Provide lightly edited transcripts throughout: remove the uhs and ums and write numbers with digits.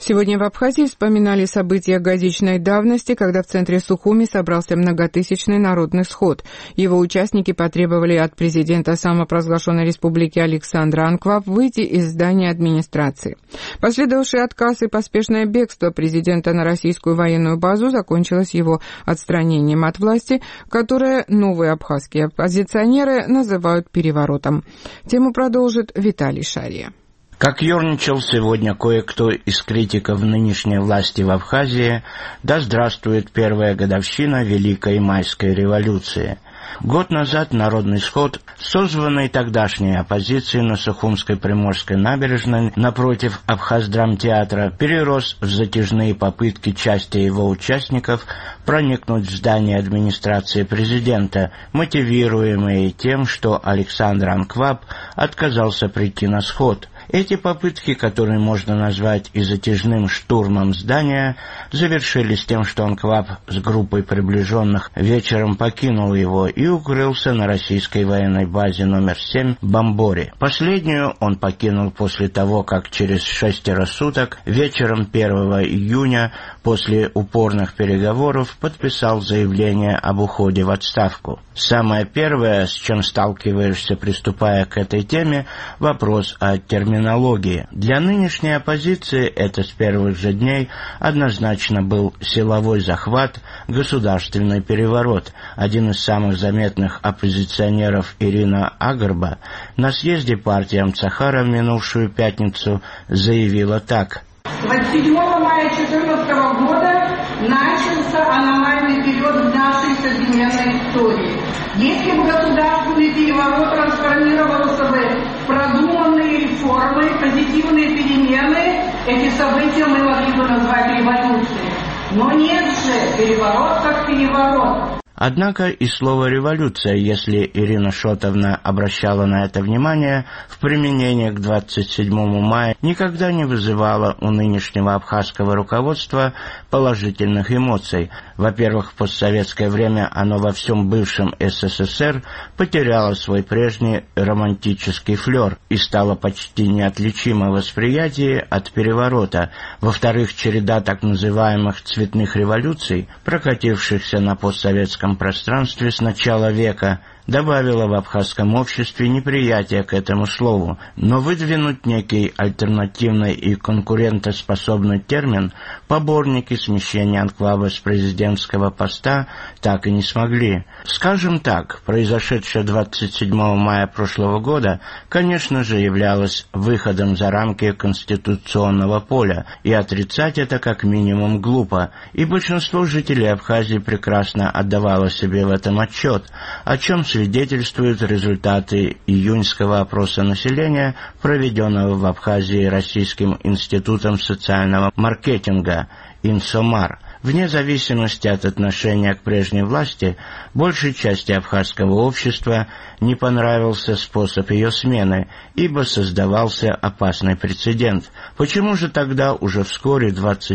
Сегодня в Абхазии вспоминали события годичной давности, когда в центре Сухуми собрался многотысячный народный сход. Его участники потребовали от президента самопровозглашенной республики Александра Анкваб выйти из здания администрации. Последовавший отказ и поспешное бегство президента на российскую военную базу закончилось его отстранением от власти, которое новые абхазские оппозиционеры называют переворотом. Тему продолжит Виталий Шария. Как ерничал сегодня кое-кто из критиков нынешней власти в Абхазии, да здравствует первая годовщина Великой Майской революции. Год назад народный сход, созванный тогдашней оппозицией на Сухумской Приморской набережной напротив Абхаздрамтеатра, перерос в затяжные попытки части его участников проникнуть в здание администрации президента, мотивируемые тем, что Александр Анкваб отказался прийти на сход. Эти попытки, которые можно назвать и затяжным штурмом здания, завершились тем, что Анкваб с группой приближенных вечером покинул его и укрылся на российской военной базе номер 7 в Бамборе. Последнюю он покинул после того, как через 6 суток, вечером 1 июня, после упорных переговоров, подписал заявление об уходе в отставку. Самое первое, с чем сталкиваешься, приступая к этой теме, вопрос о терминологии. Для нынешней оппозиции это с первых же дней однозначно был силовой захват, государственный переворот. Один из самых заметных оппозиционеров Ирина Агарба на съезде партии Амцахара в минувшую пятницу заявила так: 27 мая 2014 года начался аномальный период в нашей современной истории. Если бы государственный переворот трансформировался бы в продуманные реформы, позитивные перемены, эти события мы могли бы назвать революцией. Но нет же, переворот как переворот. Однако и слово «революция», если Ирина Шотовна обращала на это внимание, в применении к 27 мая никогда не вызывало у нынешнего абхазского руководства положительных эмоций. Во-первых, в постсоветское время оно во всем бывшем СССР потеряло свой прежний романтический флер и стало почти неотличимо в восприятии от переворота. Во-вторых, череда так называемых «цветных революций», прокатившихся на постсоветском пространстве с начала века, добавила в абхазском обществе неприятие к этому слову, но выдвинуть некий альтернативный и конкурентоспособный термин поборники смещения Анкваба с президентского поста так и не смогли. Скажем так, произошедшее 27 мая прошлого года, конечно же, являлось выходом за рамки конституционного поля, и отрицать это как минимум глупо, и большинство жителей Абхазии прекрасно отдавало себе в этом отчет, о чем свидетельствуют результаты июньского опроса населения, проведенного в Абхазии Российским институтом социального маркетинга «Инсомар». Вне зависимости от отношения к прежней власти, большей части абхазского общества не понравился способ ее смены, ибо создавался опасный прецедент. Почему же тогда уже вскоре,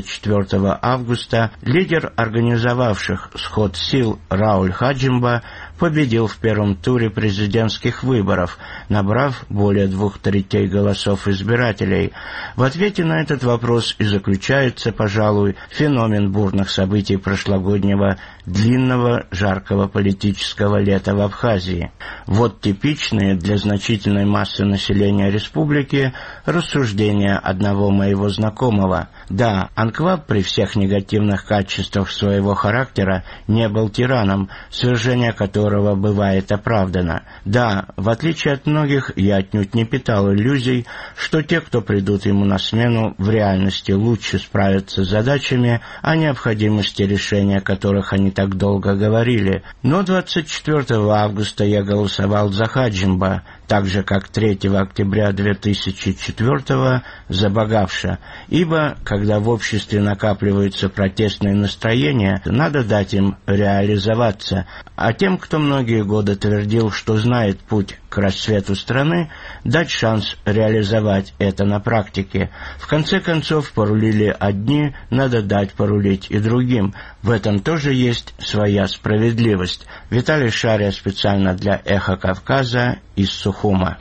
24 августа, лидер организовавших сход сил Рауль Хаджимба победил в первом туре президентских выборов, набрав более 2/3 голосов избирателей? В ответе на этот вопрос и заключается, пожалуй, феномен бурных событий прошлогоднего длинного, жаркого политического лета в Абхазии. Вот типичные для значительной массы населения республики рассуждения одного моего знакомого. Да, Анкваб при всех негативных качествах своего характера не был тираном, свержение которого бывает оправдано. Да, в отличие от многих, я отнюдь не питал иллюзий, что те, кто придут ему на смену, в реальности лучше справятся с задачами, о необходимости решения которых они так долго говорили. Но 24 августа я голосовал за Хаджимба, так же, как 3 октября 2004 за Багавша, ибо, когда в обществе накапливаются протестные настроения, надо дать им реализоваться, а тем, кто многие годы твердил, что знает путь к расцвету страны, дать шанс реализовать это на практике. В конце концов, порулили одни, надо дать порулить и другим. В этом тоже есть своя справедливость. Виталий Шария специально для «Эхо Кавказа» из Сухума.